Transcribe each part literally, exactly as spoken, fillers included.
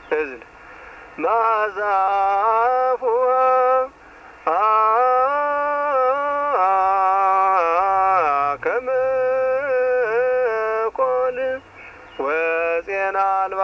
እዝል ማዛፉሃ ከመኮል ወፄና አልባ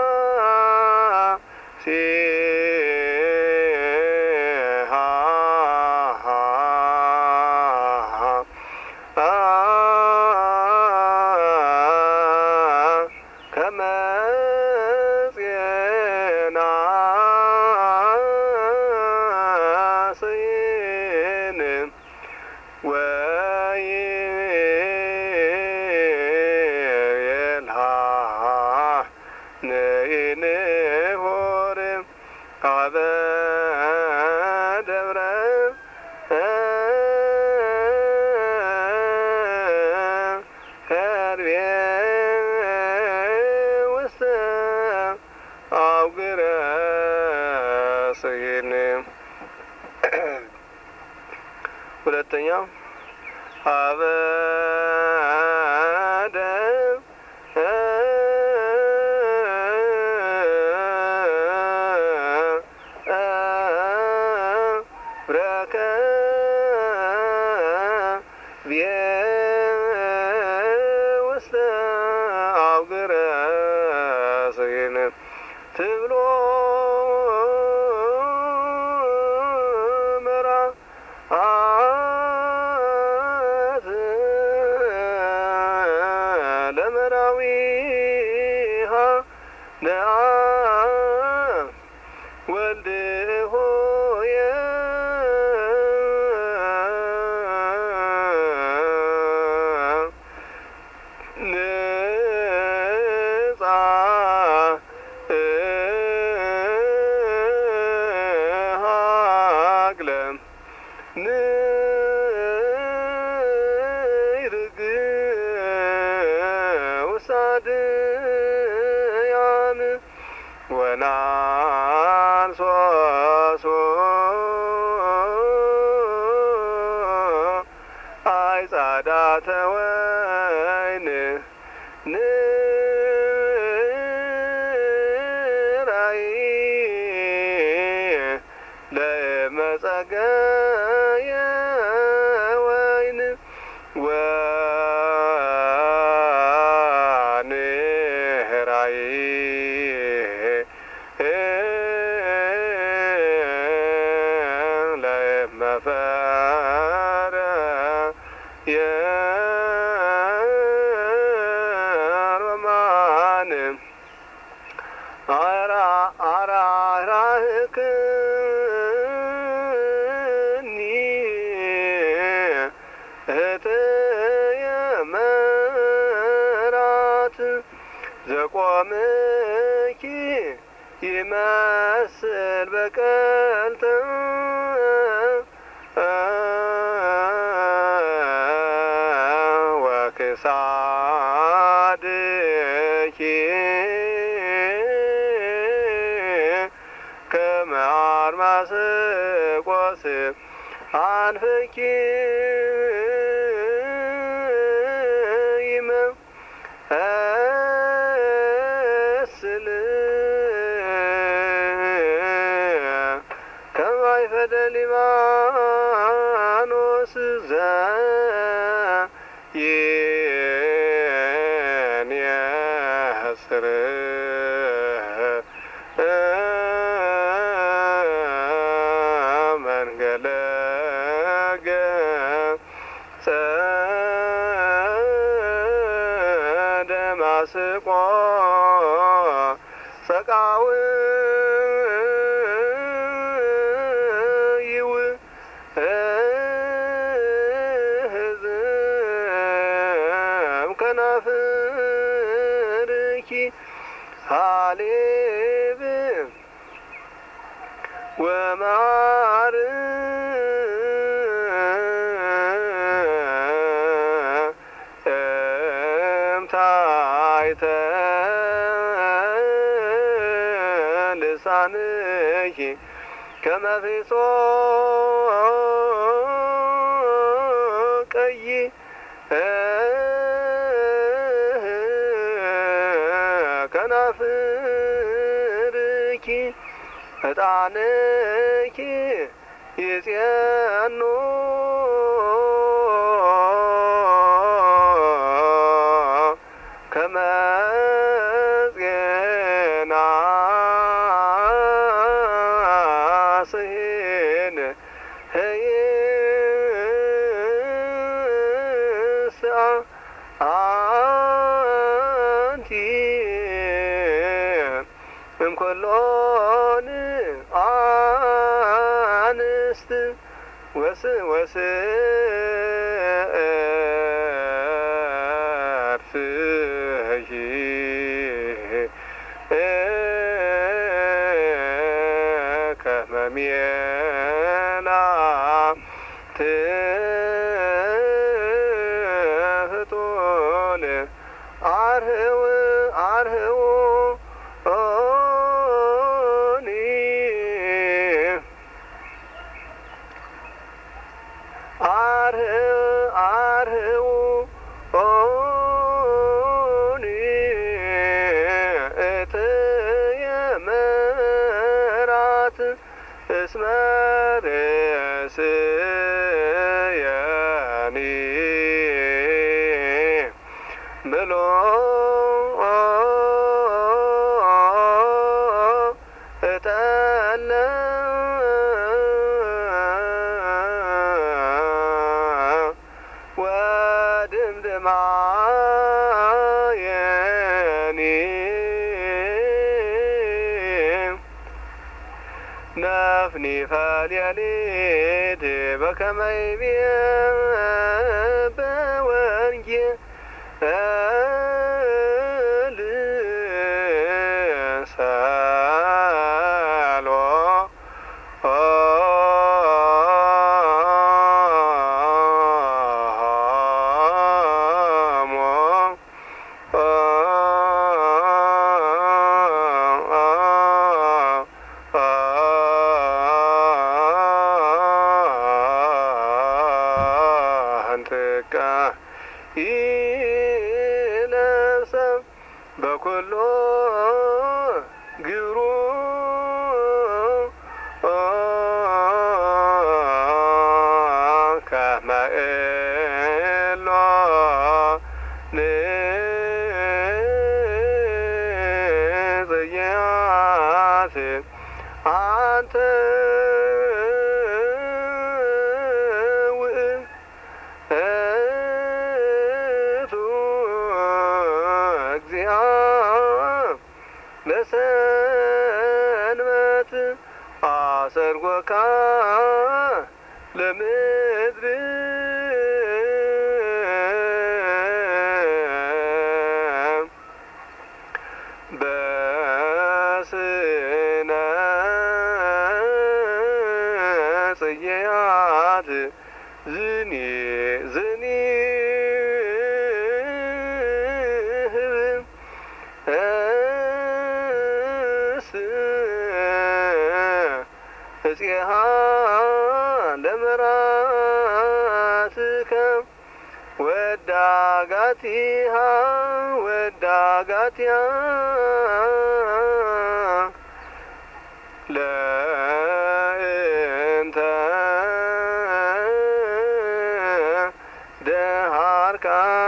ሁለተኛው አበደ ብረከ ውስተ አውግረ ሰይነ ትብሎ ወልድ ሆየ ንጻ ሃግለ ንይርግ ውሳድያን ወናንሶሶ አይጻዳተ ወይን ንራይ ለመጸገየ ወይን ወንራይ ለመፈረ የሮማን አራ አራራህክኒ እህትየ መራት ዘቆምኪ ይመስል በቀልተ ወክሳድኪ ከመ አርማስቆስ አንፍኪ ይመስል ከማይፈደ ሊባኖስ ዘ የንየስር መንገለገ ደማስቆ ሰቃው ይው ህዝም ከናፍርኪ ሃሌብ ወማር እምታይተ ልሳንኪ ከመፊሶ ቀይ ከናፍርኪ ዕጣንኪ ዕጣንኪ ይጼኑ ከመ ዜና ስሂን ህይስአ አንቲ እምኩሎን አንስት ወስ ወስርፍሂ ከመ ሜላትህ ፍጡን አርህው አርህው ኦኒ አርህው አርህው ኦኒ እትየ ምሕረት እስመ ርእስየኒ ብሎ እጠለ ወድምድማየኒ ነፍኒ ፈልየሊድ በከመ ይቤ በወንጌል አንትቃ ይለብሰብ በኩሎ ግብሩ ከመ እሎ ንጽያት አንተ በሰንበት አሰርጎካ ለምድር በስነ ጽጌያት ዝኒ ዝኒ እጽሃ ለመራትከ ወዳጋቲሃ ወዳጋቲሃ ለእንተ ደሃርካ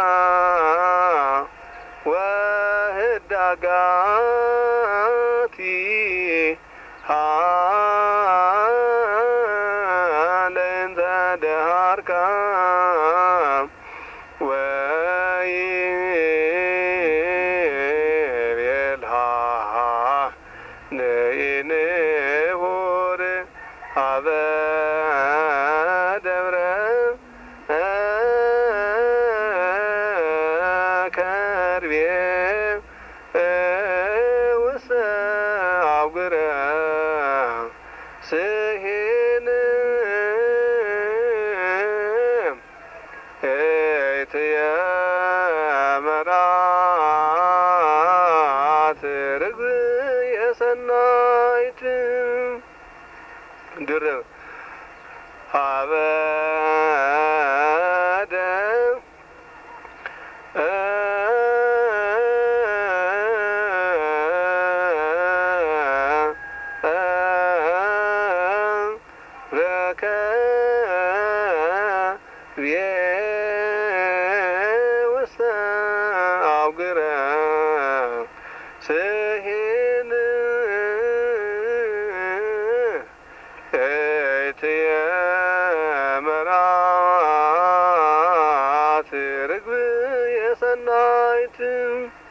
ወህዳጋቲ ለእንተ ደሃርካ ወይቤልሃ ንኢንሁር ሀበ ደብረ ከርቤ ውስተ አውግረ ስሂን እትየ መራት ርግብ የሰናይት ድርብ ሀበ ርግብዬ ውስተ አውግረ ስሂን እትየ መርዓት ርግብየ ሰናይት